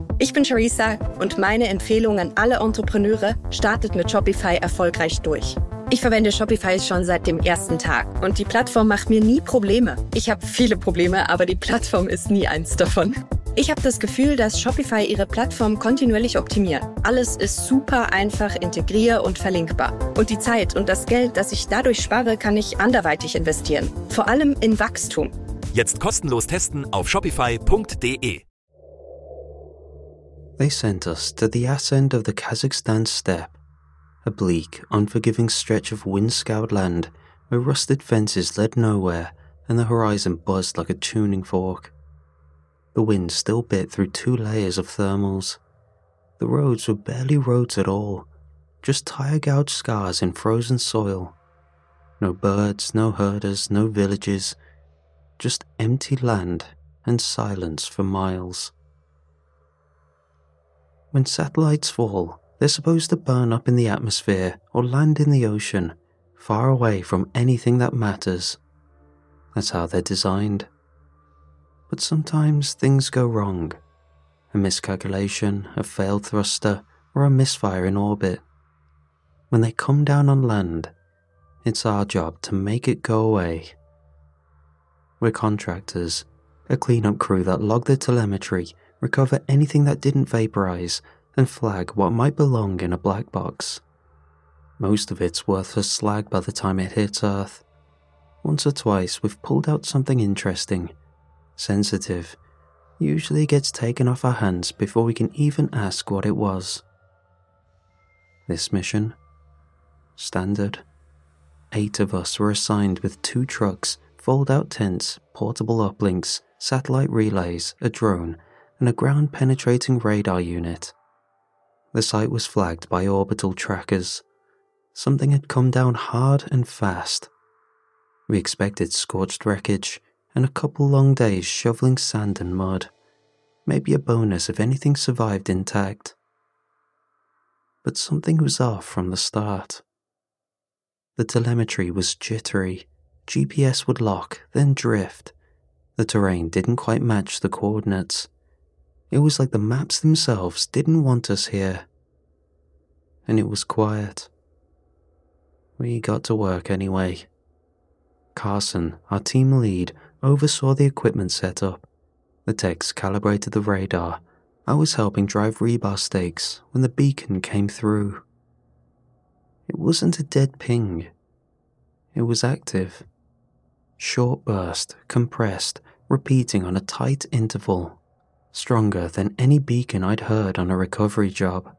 Ich bin Charissa und meine Empfehlung an alle Entrepreneure: startet mit Shopify erfolgreich durch. Ich verwende Shopify schon seit dem ersten Tag und die Plattform macht mir nie Probleme. Ich habe viele Probleme, aber die Plattform ist nie eins davon. Ich habe das Gefühl, dass Shopify ihre Plattform kontinuierlich optimiert. Alles ist super einfach integrier- und verlinkbar. Und die Zeit und das Geld, das ich dadurch spare, kann ich anderweitig investieren. Vor allem in Wachstum. Jetzt kostenlos testen auf shopify.de. They sent us to the ass end of the Kazakhstan steppe, a bleak, unforgiving stretch of wind-scoured land where rusted fences led nowhere and the horizon buzzed like a tuning fork. The wind still bit through 2 layers of thermals. The roads were barely roads at all, just tire-gouged scars in frozen soil. No birds, no herders, no villages, just empty land and silence for miles. When satellites fall, they're supposed to burn up in the atmosphere or land in the ocean, far away from anything that matters. That's how they're designed. But sometimes things go wrong. A miscalculation, a failed thruster, or a misfire in orbit. When they come down on land, it's our job to make it go away. We're contractors, a cleanup crew that log the telemetry, recover anything that didn't vaporize, and flag what might belong in a black box. Most of it's worthless slag by the time it hits Earth. Once or twice we've pulled out something interesting, sensitive, usually gets taken off our hands before we can even ask what it was. This mission? Standard. 8 of us were assigned with 2 trucks, fold-out tents, portable uplinks, satellite relays, a drone, and a ground-penetrating radar unit. The site was flagged by orbital trackers. Something had come down hard and fast. We expected scorched wreckage, and a couple long days shoveling sand and mud. Maybe a bonus if anything survived intact. But something was off from the start. The telemetry was jittery. GPS would lock, then drift. The terrain didn't quite match the coordinates. It was like the maps themselves didn't want us here. And it was quiet. We got to work anyway. Carson, our team lead, oversaw the equipment setup. The techs calibrated the radar. I was helping drive rebar stakes when the beacon came through. It wasn't a dead ping. It was active. Short burst, compressed, repeating on a tight interval. Stronger than any beacon I'd heard on a recovery job.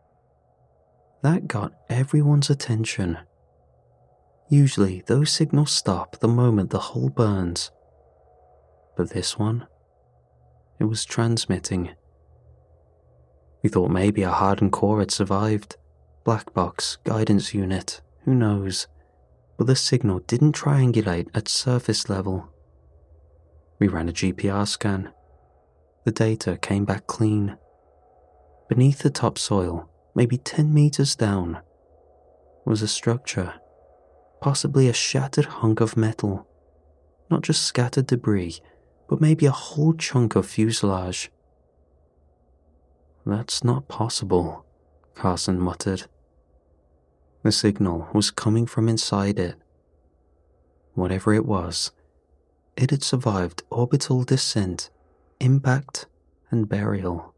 That got everyone's attention. Usually, those signals stop the moment the hull burns. But this one? It was transmitting. We thought maybe a hardened core had survived. Black box, guidance unit, who knows? But the signal didn't triangulate at surface level. We ran a GPR scan. The data came back clean. Beneath the topsoil, maybe 10 meters down, was a structure. Possibly a shattered hunk of metal. Not just scattered debris, but maybe a whole chunk of fuselage. That's not possible, Carson muttered. The signal was coming from inside it. Whatever it was, it had survived orbital descent, impact, and burial.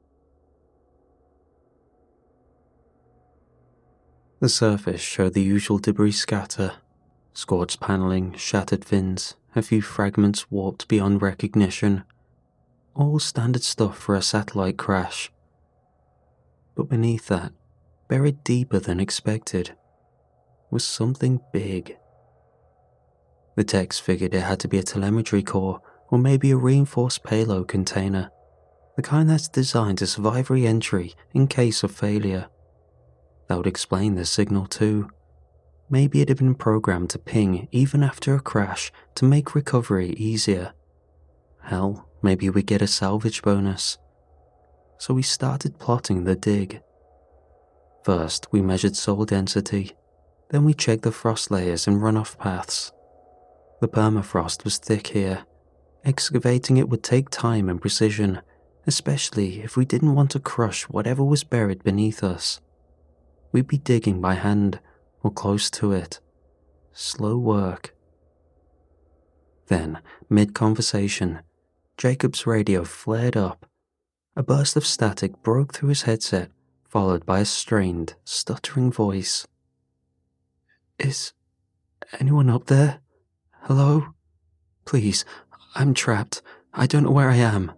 The surface showed the usual debris scatter, scorched paneling, shattered fins, a few fragments warped beyond recognition. All standard stuff for a satellite crash. But beneath that, buried deeper than expected, was something big. The techs figured it had to be a telemetry core or maybe a reinforced payload container, the kind that's designed to survive re-entry in case of failure. That would explain the signal too. Maybe it had been programmed to ping even after a crash to make recovery easier. Hell, maybe we'd get a salvage bonus. So we started plotting the dig. First, we measured soil density. Then we checked the frost layers and runoff paths. The permafrost was thick here. Excavating it would take time and precision, especially if we didn't want to crush whatever was buried beneath us. We'd be digging by hand or close to it. Slow work. Then, mid-conversation, Jacob's radio flared up. A burst of static broke through his headset, followed by a strained, stuttering voice. "Is anyone up there? Hello? Please, I'm trapped. I don't know where I am."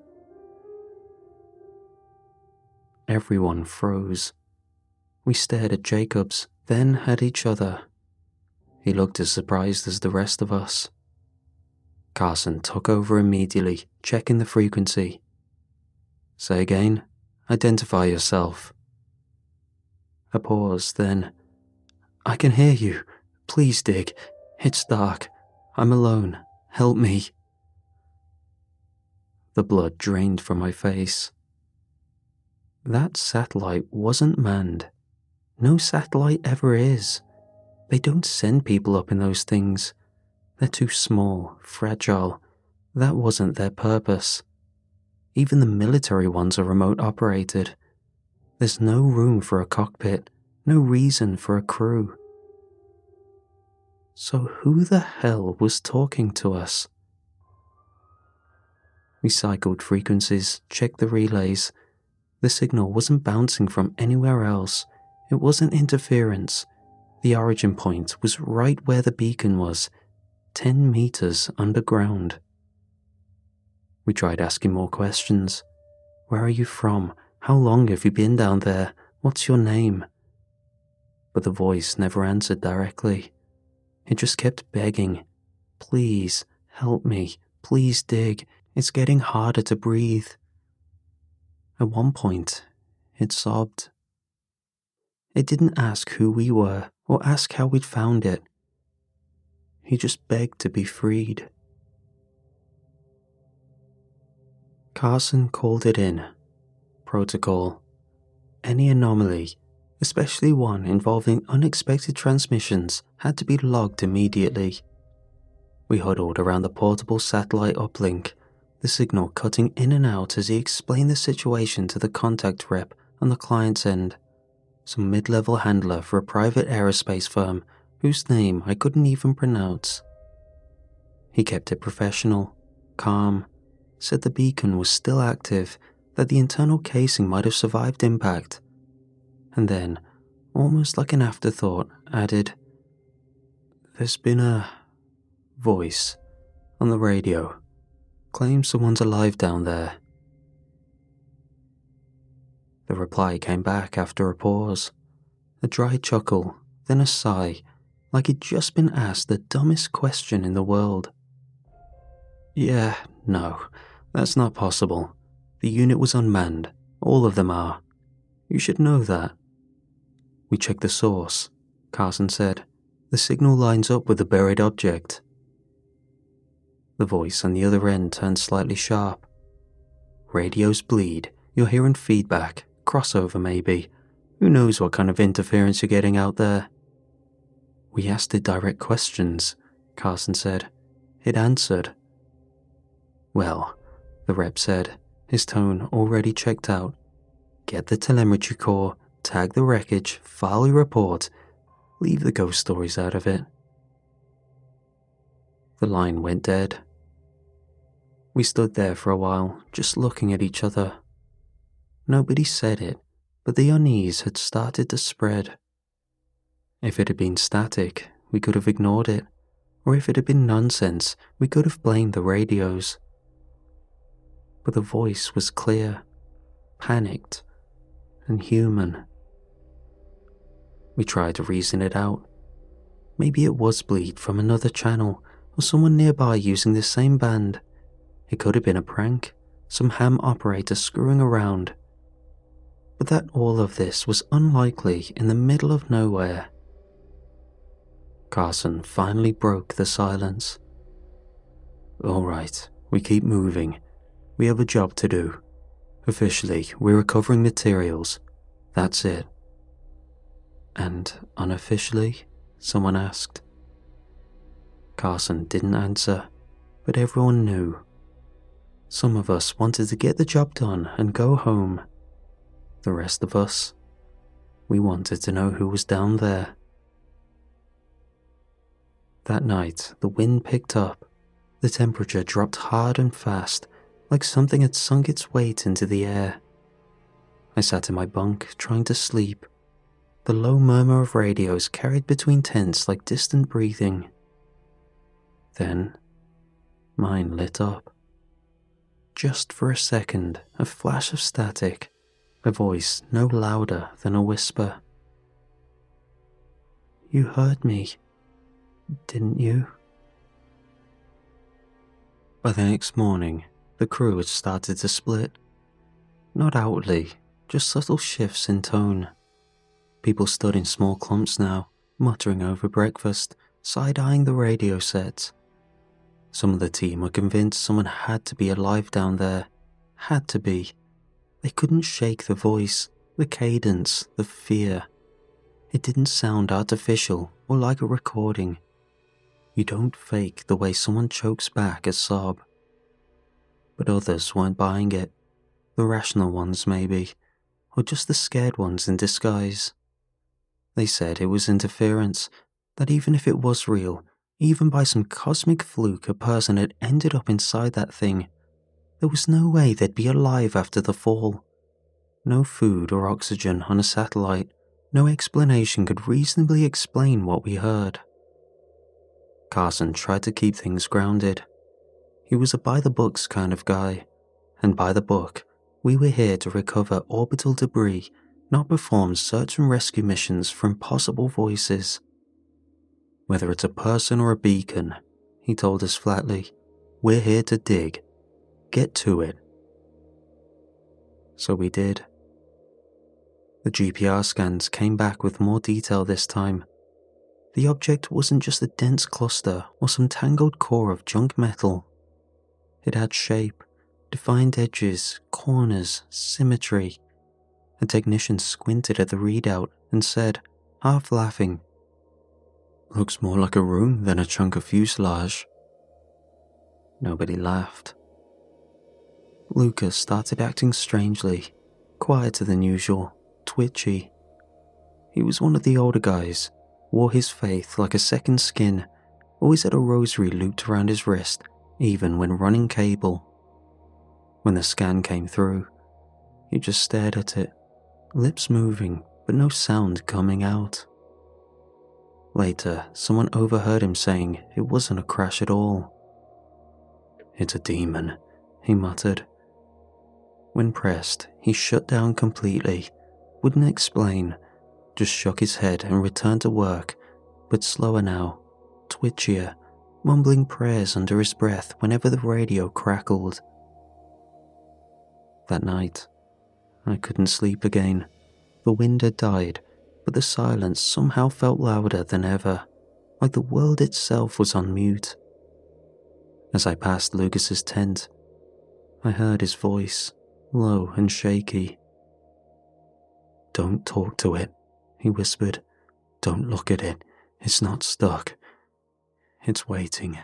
Everyone froze. We stared at Jacobs, then at each other. He looked as surprised as the rest of us. Carson took over immediately, checking the frequency. "Say again. Identify yourself." A pause, then, "I can hear you. Please dig. It's dark. I'm alone. Help me." The blood drained from my face. That satellite wasn't manned. No satellite ever is. They don't send people up in those things. They're too small, fragile. That wasn't their purpose. Even the military ones are remote operated. There's no room for a cockpit, no reason for a crew. So who the hell was talking to us? We cycled frequencies, checked the relays. The signal wasn't bouncing from anywhere else. It wasn't interference. The origin point was right where the beacon was, 10 meters underground. We tried asking more questions. Where are you from? How long have you been down there? What's your name? But the voice never answered directly. It just kept begging. "Please, help me. Please dig. It's getting harder to breathe." At one point, it sobbed. It didn't ask who we were or ask how we'd found it. He just begged to be freed. Carson called it in. Protocol. Any anomaly, especially one involving unexpected transmissions, had to be logged immediately. We huddled around the portable satellite uplink, the signal cutting in and out as he explained the situation to the contact rep on the client's end, some mid-level handler for a private aerospace firm whose name I couldn't even pronounce. He kept it professional, calm, said the beacon was still active, that the internal casing might have survived impact, and then, almost like an afterthought, added, "There's been a voice on the radio. Claims someone's alive down there." The reply came back after a pause, a dry chuckle, then a sigh, like he'd just been asked the dumbest question in the world. "Yeah, no, that's not possible. The unit was unmanned. All of them are. You should know that." "We checked the source," Carson said. "The signal lines up with the buried object." The voice on the other end turned slightly sharp. "Radios bleed. You're hearing feedback. Crossover, maybe. Who knows what kind of interference you're getting out there?" "We asked it direct questions," Carson said. "It answered." "Well," the rep said, his tone already checked out. "Get the telemetry core, tag the wreckage, file your report. Leave the ghost stories out of it." The line went dead. We stood there for a while, just looking at each other. Nobody said it, but the unease had started to spread. If it had been static, we could have ignored it, or if it had been nonsense, we could have blamed the radios. But the voice was clear, panicked, and human. We tried to reason it out. Maybe it was bleed from another channel, or someone nearby using the same band. It could have been a prank, some ham operator screwing around. But that all of this was unlikely in the middle of nowhere. Carson finally broke the silence. "All right, we keep moving. We have a job to do. Officially, we're recovering materials. That's it." "And unofficially?" someone asked. Carson didn't answer, but everyone knew. Some of us wanted to get the job done and go home. The rest of us, we wanted to know who was down there. That night, the wind picked up. The temperature dropped hard and fast, like something had sunk its weight into the air. I sat in my bunk, trying to sleep. The low murmur of radios carried between tents like distant breathing. Then, mine lit up. Just for a second, a flash of static, a voice no louder than a whisper. "You heard me, didn't you?" By the next morning, the crew had started to split. Not outwardly, just subtle shifts in tone. People stood in small clumps now, muttering over breakfast, side-eyeing the radio sets. Some of the team were convinced someone had to be alive down there. Had to be. They couldn't shake the voice, the cadence, the fear. It didn't sound artificial or like a recording. You don't fake the way someone chokes back a sob. But others weren't buying it. The rational ones, maybe, or just the scared ones in disguise. They said it was interference, that even if it was real, even by some cosmic fluke a person had ended up inside that thing, there was no way they'd be alive after the fall. No food or oxygen on a satellite, no explanation could reasonably explain what we heard. Carson tried to keep things grounded. He was a by-the-books kind of guy, and by the book, we were here to recover orbital debris, not perform search and rescue missions for impossible voices. Whether it's a person or a beacon, he told us flatly, we're here to dig. Get to it. So we did. The GPR scans came back with more detail this time. The object wasn't just a dense cluster or some tangled core of junk metal. It had shape, defined edges, corners, symmetry. A technician squinted at the readout and said, half laughing, "Looks more like a room than a chunk of fuselage." Nobody laughed. Lucas started acting strangely, quieter than usual, twitchy. He was one of the older guys, wore his faith like a second skin, always had a rosary looped around his wrist, even when running cable. When the scan came through, he just stared at it, lips moving, but no sound coming out. Later, someone overheard him saying it wasn't a crash at all. "It's a demon," he muttered. When pressed, he shut down completely, wouldn't explain, just shook his head and returned to work, but slower now, twitchier, mumbling prayers under his breath whenever the radio crackled. That night, I couldn't sleep again. The wind had died, but the silence somehow felt louder than ever, like the world itself was on mute. As I passed Lucas's tent, I heard his voice, low and shaky. "Don't talk to it," he whispered. "Don't look at it. It's not stuck. It's waiting."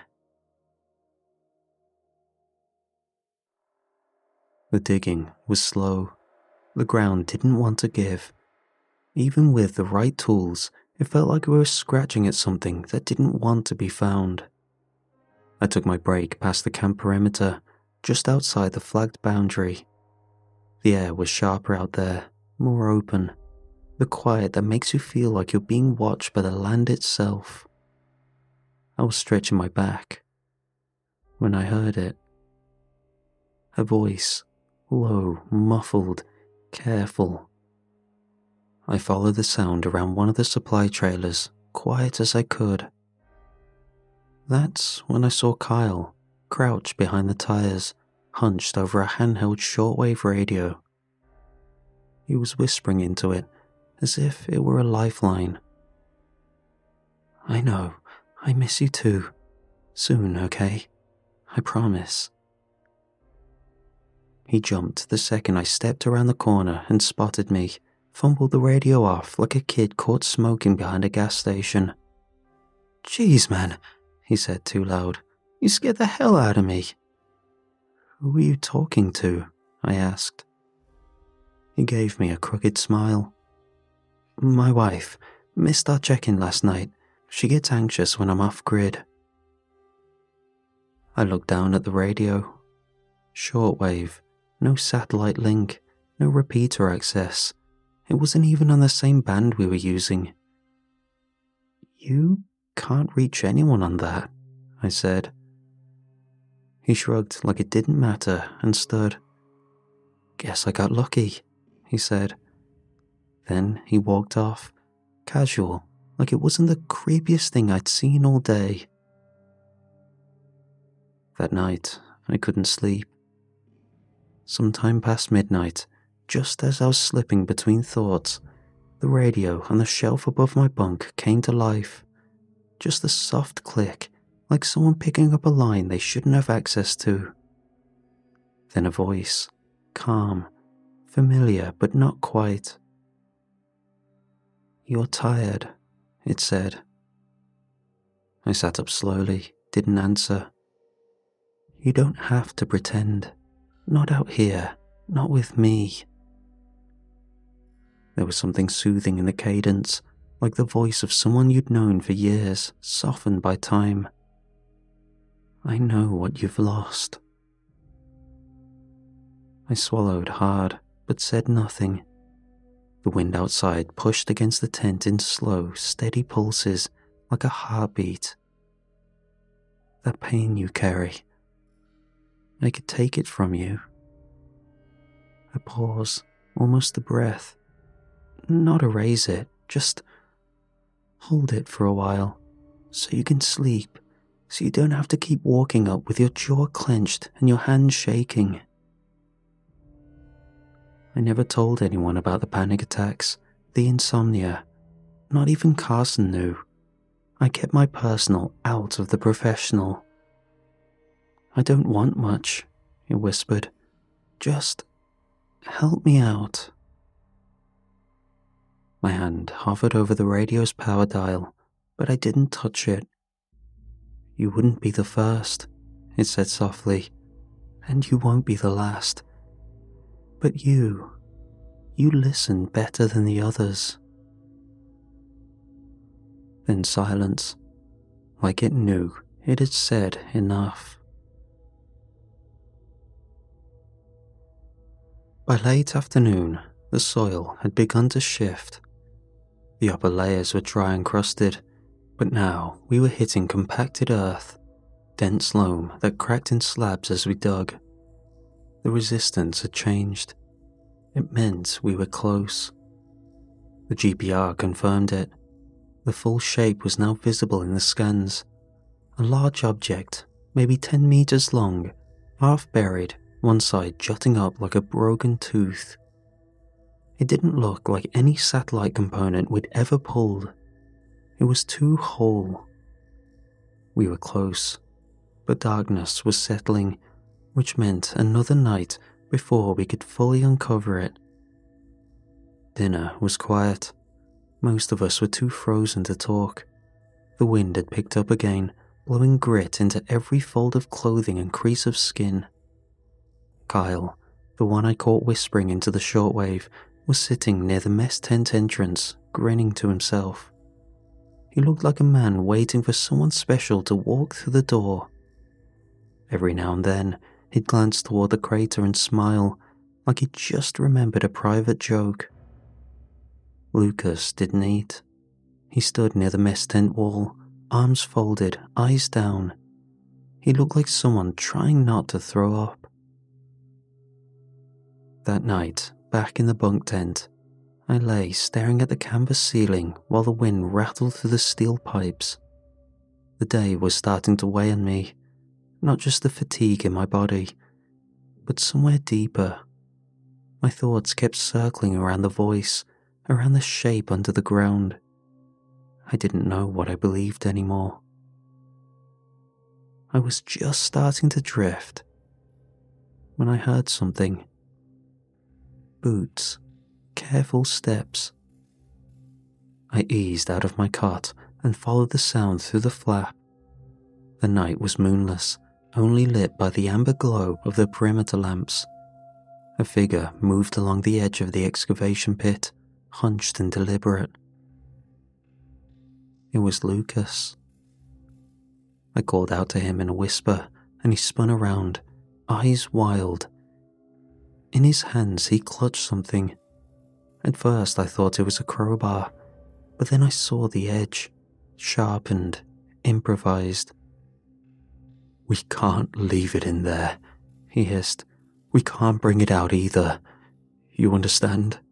The digging was slow. The ground didn't want to give. Even with the right tools, it felt like we were scratching at something that didn't want to be found. I took my break past the camp perimeter, just outside the flagged boundary. The air was sharper out there, more open. The quiet that makes you feel like you're being watched by the land itself. I was stretching my back when I heard it. A voice, low, muffled, careful. I followed the sound around one of the supply trailers, quiet as I could. That's when I saw Kyle, crouched behind the tires, hunched over a handheld shortwave radio. He was whispering into it, as if it were a lifeline. "I know, I miss you too. Soon, okay? I promise." He jumped the second I stepped around the corner and spotted me, fumbled the radio off like a kid caught smoking behind a gas station. "Jeez, man," he said too loud. "You scared the hell out of me." "Who are you talking to?" I asked. He gave me a crooked smile. "My wife missed our check-in last night. She gets anxious when I'm off-grid." I looked down at the radio. Shortwave, no satellite link, no repeater access. It wasn't even on the same band we were using. "You can't reach anyone on that," I said. He shrugged like it didn't matter and stood. "Guess I got lucky," he said. Then he walked off, casual, like it wasn't the creepiest thing I'd seen all day. That night, I couldn't sleep. Sometime past midnight, just as I was slipping between thoughts, the radio on the shelf above my bunk came to life. Just a soft click, like someone picking up a line they shouldn't have access to. Then a voice, calm, familiar but not quite. "You're tired," it said. I sat up slowly, didn't answer. "You don't have to pretend. Not out here, not with me." There was something soothing in the cadence, like the voice of someone you'd known for years, softened by time. "I know what you've lost." I swallowed hard, but said nothing. The wind outside pushed against the tent in slow, steady pulses, like a heartbeat. "That pain you carry, I could take it from you." A pause, almost a breath. "Not erase it, just hold it for a while, so you can sleep, so you don't have to keep walking up with your jaw clenched and your hands shaking." I never told anyone about the panic attacks, the insomnia. Not even Carson knew. I kept my personal out of the professional. "I don't want much," he whispered. "Just help me out." My hand hovered over the radio's power dial, but I didn't touch it. "You wouldn't be the first," it said softly, "and you won't be the last. But you listen better than the others." Then silence, like it knew it had said enough. By late afternoon, the soil had begun to shift. The upper layers were dry and crusted, but now we were hitting compacted earth, dense loam that cracked in slabs as we dug. The resistance had changed. It meant we were close. The GPR confirmed it. The full shape was now visible in the scans. A large object, maybe 10 meters long, half buried, one side jutting up like a broken tooth. It didn't look like any satellite component we'd ever pulled. It was too whole. We were close, but darkness was settling, which meant another night before we could fully uncover it. Dinner was quiet. Most of us were too frozen to talk. The wind had picked up again, blowing grit into every fold of clothing and crease of skin. Kyle, the one I caught whispering into the shortwave, was sitting near the mess tent entrance, grinning to himself. He looked like a man waiting for someone special to walk through the door. Every now and then, he'd glance toward the crater and smile, like he'd just remembered a private joke. Lucas didn't eat. He stood near the mess tent wall, arms folded, eyes down. He looked like someone trying not to throw up. That night, back in the bunk tent, I lay staring at the canvas ceiling while the wind rattled through the steel pipes. The day was starting to weigh on me, not just the fatigue in my body, but somewhere deeper. My thoughts kept circling around the voice, around the shape under the ground. I didn't know what I believed anymore. I was just starting to drift when I heard something. Boots, careful steps. I eased out of my cot and followed the sound through the flap. The night was moonless, only lit by the amber glow of the perimeter lamps. A figure moved along the edge of the excavation pit, hunched and deliberate. It was Lucas. I called out to him in a whisper, and he spun around, eyes wild. In his hands he clutched something. At first I thought it was a crowbar, but then I saw the edge, sharpened, improvised. "We can't leave it in there," he hissed. "We can't bring it out either. You understand?"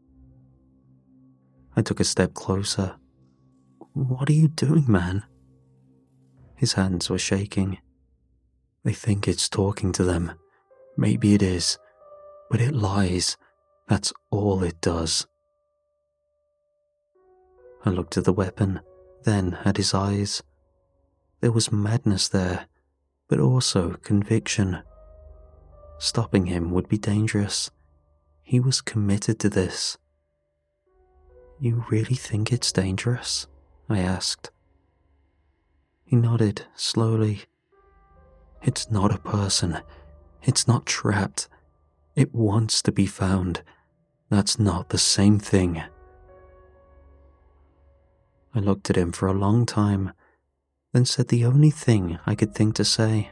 I took a step closer. "What are you doing, man?" His hands were shaking. "They think it's talking to them. Maybe it is, but it lies. That's all it does." I looked at the weapon, then at his eyes. There was madness there, but also conviction. Stopping him would be dangerous. He was committed to this. "You really think it's dangerous?" I asked. He nodded slowly. "It's not a person. It's not trapped. It wants to be found. That's not the same thing." I looked at him for a long time, then said the only thing I could think to say.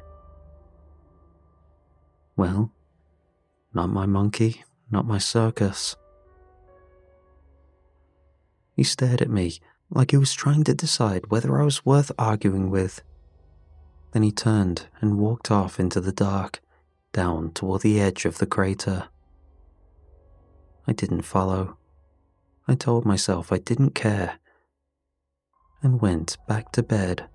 "Well, not my monkey, not my circus." He stared at me like he was trying to decide whether I was worth arguing with. Then he turned and walked off into the dark, down toward the edge of the crater. I didn't follow. I told myself I didn't care, and went back to bed.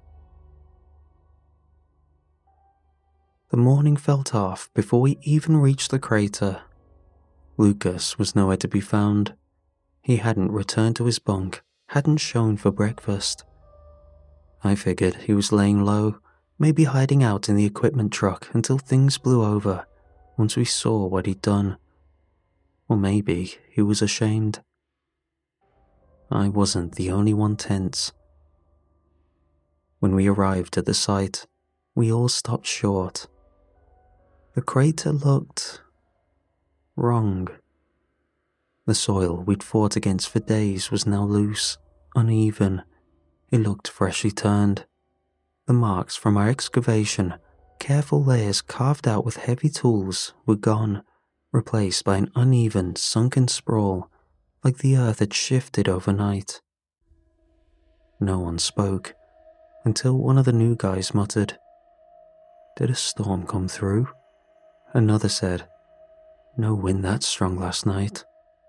The morning felt off before we even reached the crater. Lucas was nowhere to be found. He hadn't returned to his bunk, hadn't shown for breakfast. I figured he was laying low, maybe hiding out in the equipment truck until things blew over, once we saw what he'd done. Or maybe he was ashamed. I wasn't the only one tense. When we arrived at the site, we all stopped short. The crater looked wrong. The soil we'd fought against for days was now loose, uneven. It looked freshly turned. The marks from our excavation, careful layers carved out with heavy tools, were gone, replaced by an uneven, sunken sprawl, like the earth had shifted overnight. No one spoke, until one of the new guys muttered, "Did a storm come through?" Another said, "No wind that strong last night."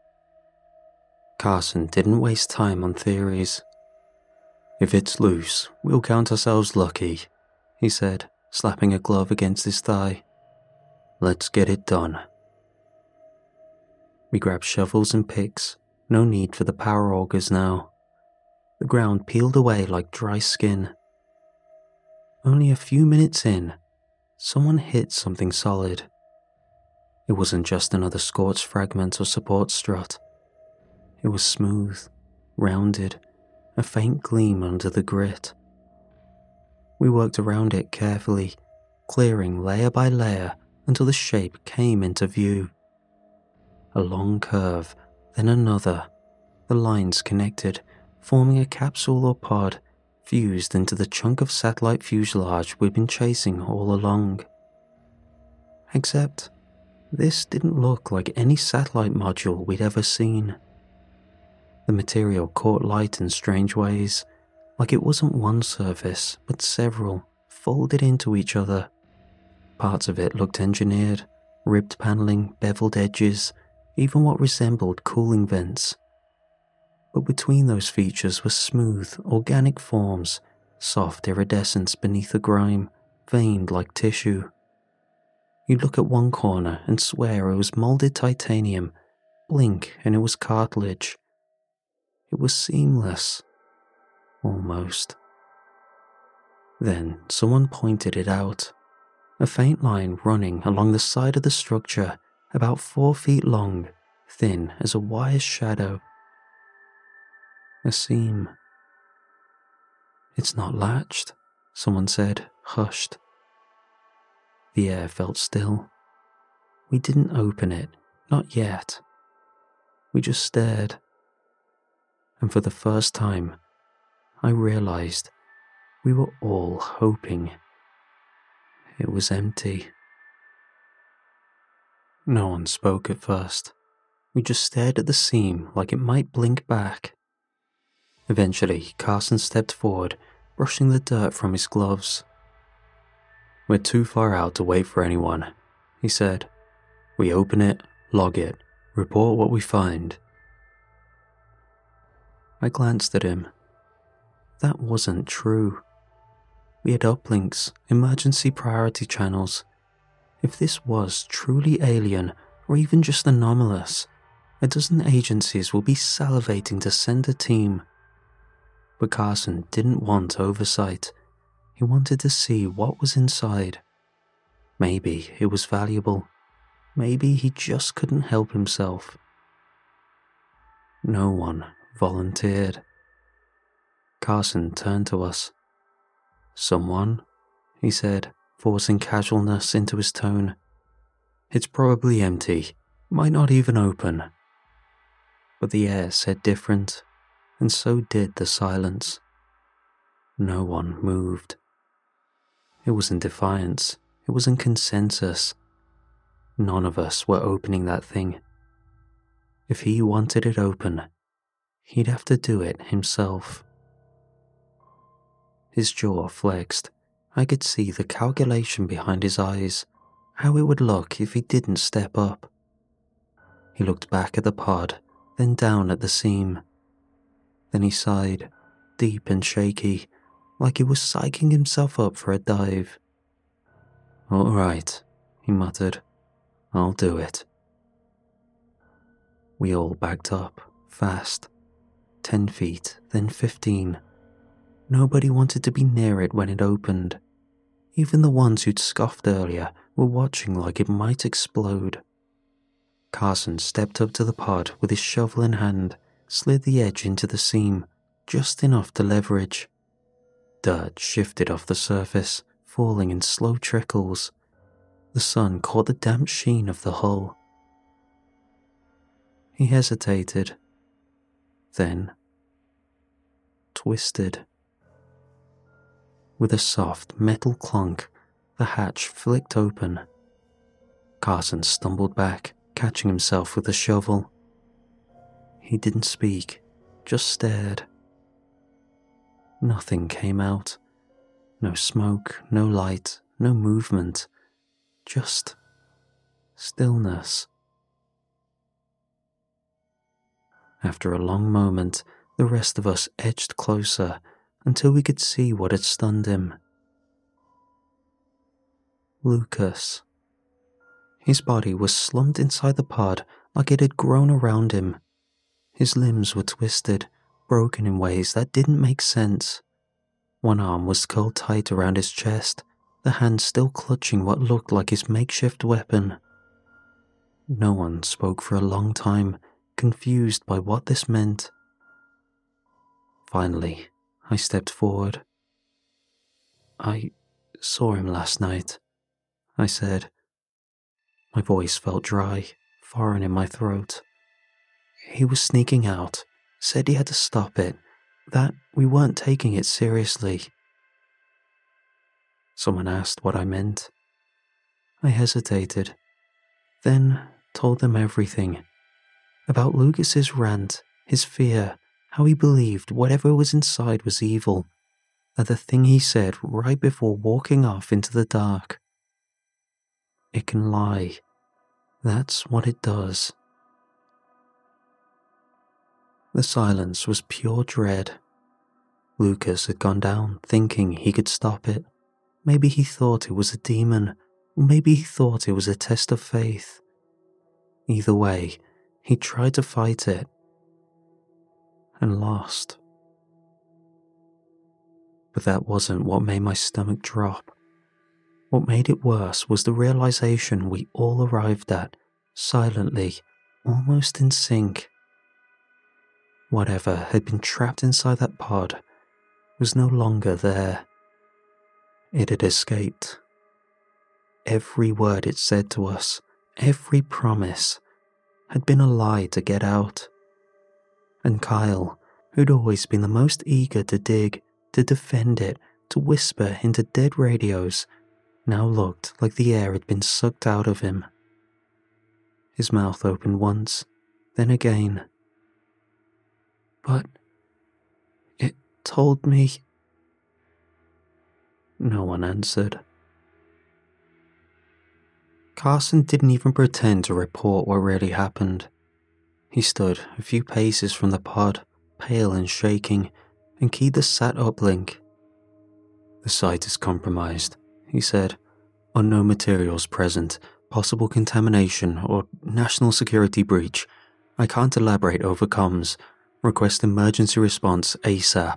Carson didn't waste time on theories. "If it's loose, we'll count ourselves lucky," he said, slapping a glove against his thigh. "Let's get it done." We grabbed shovels and picks, no need for the power augers now. The ground peeled away like dry skin. Only a few minutes in, someone hit something solid. It wasn't just another scorched fragment or support strut. It was smooth, rounded, a faint gleam under the grit. We worked around it carefully, clearing layer by layer until the shape came into view. A long curve, then another, the lines connected, forming a capsule or pod fused into the chunk of satellite fuselage we'd been chasing all along. Except, this didn't look like any satellite module we'd ever seen. The material caught light in strange ways, like it wasn't one surface, but several, folded into each other. Parts of it looked engineered, ribbed paneling, beveled edges, even what resembled cooling vents. But between those features were smooth, organic forms, soft iridescence beneath the grime, veined like tissue. You'd look at one corner and swear it was molded titanium, blink and it was cartilage. It was seamless. Almost. Then someone pointed it out. A faint line running along the side of the structure, about 4 feet long, thin as a wire's shadow. A seam. "It's not latched," someone said, hushed. The air felt still. We didn't open it, not yet. We just stared. And for the first time, I realized we were all hoping. It was empty. No one spoke at first. We just stared at the seam like it might blink back. Eventually, Carson stepped forward, brushing the dirt from his gloves. "We're too far out to wait for anyone," he said. "We open it, log it, report what we find." I glanced at him. That wasn't true. We had uplinks, emergency priority channels. If this was truly alien or even just anomalous, a dozen agencies will be salivating to send a team. But Carson didn't want oversight. He wanted to see what was inside. Maybe it was valuable. Maybe he just couldn't help himself. No one volunteered. Carson turned to us. "Someone?" he said, forcing casualness into his tone. "It's probably empty, might not even open." But the air said different, and so did the silence. No one moved. It wasn't defiance, it wasn't consensus. None of us were opening that thing. If he wanted it open, he'd have to do it himself. His jaw flexed. I could see the calculation behind his eyes, how it would look if he didn't step up. He looked back at the pod, then down at the seam. Then he sighed, deep and shaky, like he was psyching himself up for a dive. "All right," he muttered. "I'll do it." We all backed up, fast. 10 feet, then 15. Nobody wanted to be near it when it opened. Even the ones who'd scoffed earlier were watching like it might explode. Carson stepped up to the pod with his shovel in hand, slid the edge into the seam, just enough to leverage. Dirt shifted off the surface, falling in slow trickles. The sun caught the damp sheen of the hull. He hesitated, then twisted. With a soft metal clunk, the hatch flicked open. Carson stumbled back, catching himself with the shovel. He didn't speak, just stared. Nothing came out. No smoke, no light, no movement. Just stillness. After a long moment, the rest of us edged closer until we could see what had stunned him. Lucas. His body was slumped inside the pod like it had grown around him. His limbs were twisted, broken in ways that didn't make sense. One arm was curled tight around his chest, the hand still clutching what looked like his makeshift weapon. No one spoke for a long time, confused by what this meant. Finally, I stepped forward. "I saw him last night," I said. My voice felt dry, foreign in my throat. "He was sneaking out, said he had to stop it, that we weren't taking it seriously." Someone asked what I meant. I hesitated, then told them everything. About Lucas's rant, his fear, how he believed whatever was inside was evil, and the thing he said right before walking off into the dark. It can lie. That's what it does. The silence was pure dread. Lucas had gone down thinking he could stop it. Maybe he thought it was a demon, or maybe he thought it was a test of faith. Either way, he tried to fight it, and lost. But that wasn't what made my stomach drop. What made it worse was the realization we all arrived at, silently, almost in sync. Whatever had been trapped inside that pod was no longer there. It had escaped. every word it said to us, every promise, had been a lie to get out. And Kyle, who'd always been the most eager to dig, to defend it, to whisper into dead radios, now looked like the air had been sucked out of him. His mouth opened once, then again. But it told me... No one answered. Carson didn't even pretend to report what really happened. He stood a few paces from the pod, pale and shaking, and keyed the sat uplink. "The site is compromised," he said. "Unknown materials present, possible contamination or national security breach. I can't elaborate over comms. Request emergency response ASAP."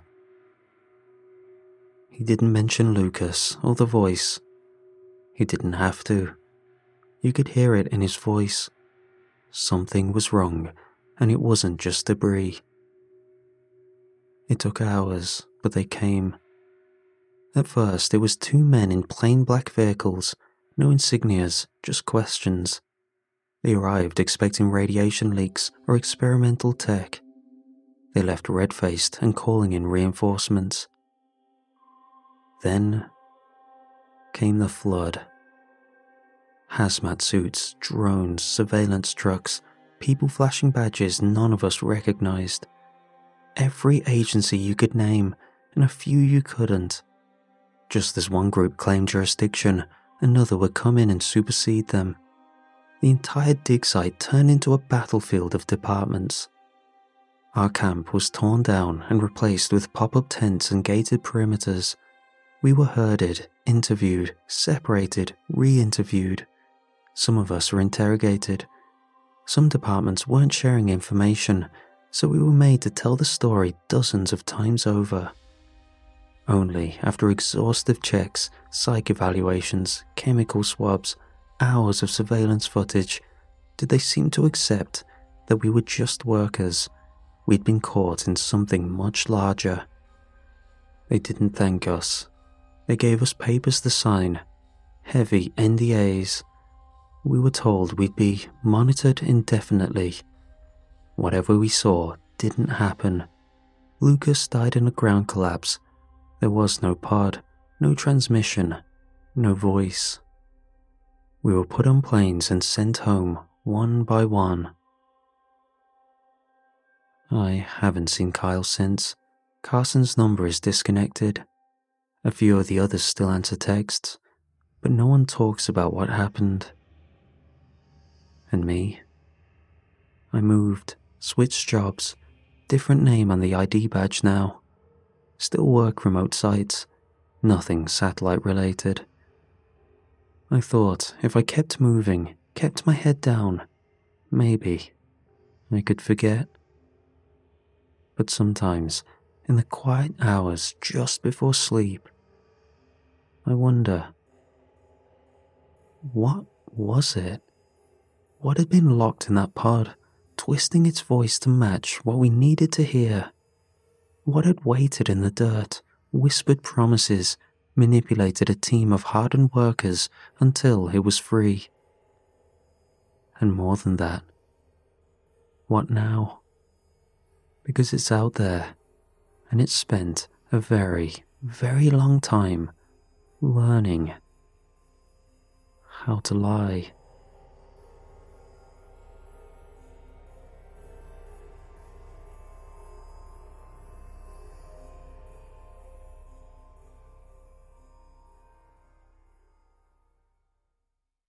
He didn't mention Lucas or the voice. He didn't have to. You could hear it in his voice. Something was wrong, and it wasn't just debris. It took hours, but they came. At first, it was 2 men in plain black vehicles, no insignias, just questions. They arrived expecting radiation leaks or experimental tech. They left red-faced and calling in reinforcements. Then came the flood. Hazmat suits, drones, surveillance trucks, people flashing badges none of us recognized. Every agency you could name, and a few you couldn't. Just as one group claimed jurisdiction, another would come in and supersede them. The entire dig site turned into a battlefield of departments. Our camp was torn down and replaced with pop-up tents and gated perimeters. We were herded, interviewed, separated, re-interviewed. Some of us were interrogated. Some departments weren't sharing information, so we were made to tell the story dozens of times over. Only after exhaustive checks, psych evaluations, chemical swabs, hours of surveillance footage, did they seem to accept that we were just workers. We'd been caught in something much larger. They didn't thank us. They gave us papers to sign, heavy NDAs. We were told we'd be monitored indefinitely. Whatever we saw didn't happen. Lucas died in a ground collapse. There was no pod, no transmission, no voice. We were put on planes and sent home, one by one. I haven't seen Kyle since. Carson's number is disconnected. A few of the others still answer texts, but no one talks about what happened. And me? I moved, switched jobs, different name on the ID badge now. Still work remote sites, nothing satellite related. I thought if I kept moving, kept my head down, maybe I could forget. But sometimes, in the quiet hours just before sleep, I wonder, what was it? What had been locked in that pod, twisting its voice to match what we needed to hear? What had waited in the dirt, whispered promises, manipulated a team of hardened workers until it was free? And more than that, what now? Because it's out there, and it's spent a very, very long time learning how to lie.